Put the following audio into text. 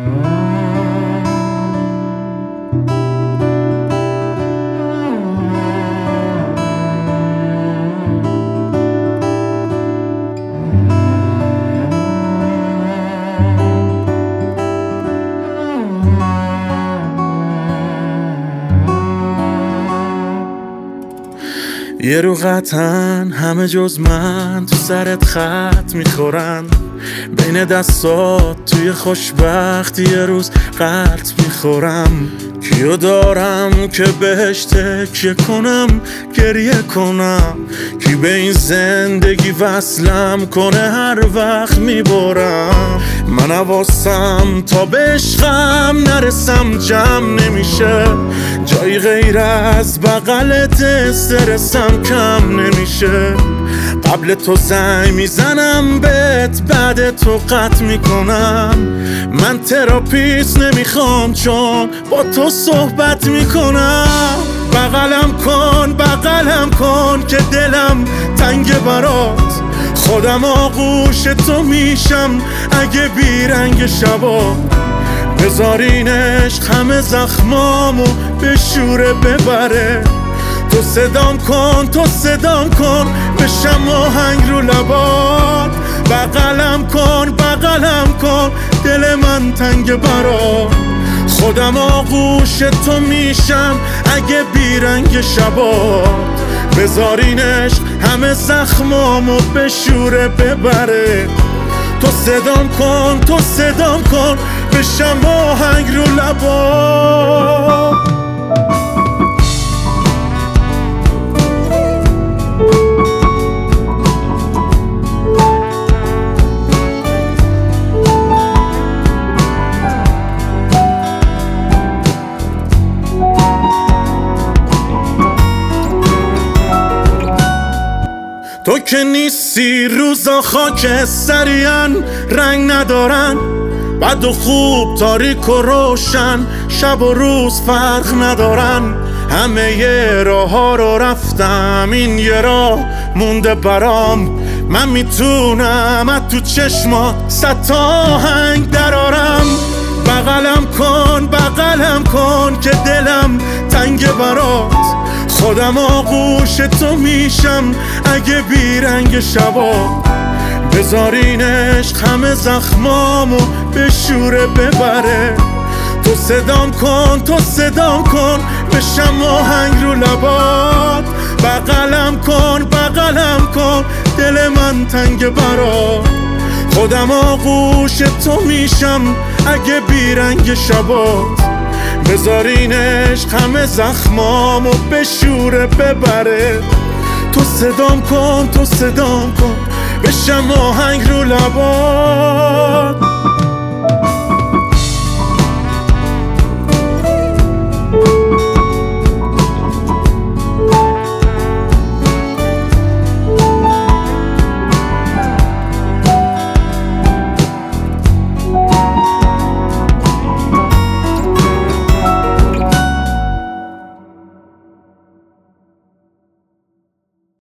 یه رو قطعاً همه جز من تو سرت خط میخورن، بین دستات توی خوشبختی یه روز قلط میخورم. کیو دارم که بهش تکیه کنم گریه کنم، کی به این زندگی وصلم کنه هر وقت میبرم. من حواسم تا به عشقم نرسم جمع نمیشه، جایی غیر از بغلت استرسم کم نمیشه. قبل تو زنگ میزنم بهت، بعد تو قطع میکنم. من تراپیست نمیخوام چون با تو صحبت میکنم. بغلم کن که دلم تنگ برات، خودم آغوش تو میشم اگه بیرنگ شبا. بذارین عشق همه زخمامو به شوره ببره. تو صدام کن بشم آهنگ رو لبات. بغلم کن دل من تنگ برات، خودم آغوش تو میشم اگه بیرنگ شبات. بذارین عشق همه زخمامو به شوره ببره. تو صدام کن بشم آهنگ رو لبات. تو که نیستی روزا خاکستریان، رنگ ندارن، بد و خوب، تاریک و روشن، شب و روز فرق ندارن. همه یه راه ها رو رفتم، این یه راه مونده برام. من میتونم از تو چشمات 100 تا آهنگ درارم. بغلم کن که دلم تنگ برات، خودم آغوش تو میشم اگه بیرنگ شبا. بذارین عشق همه زخمامو به شوره ببره. تو صدام کن بشم آهنگ رو لبات. بغلم کن دل من تنگ برات، خودم آغوش تو میشم اگه بیرنگ شبات. بذارین عشق همه زخمامو به شوره ببره. تو صدام کن بشم آهنگ رو لبات.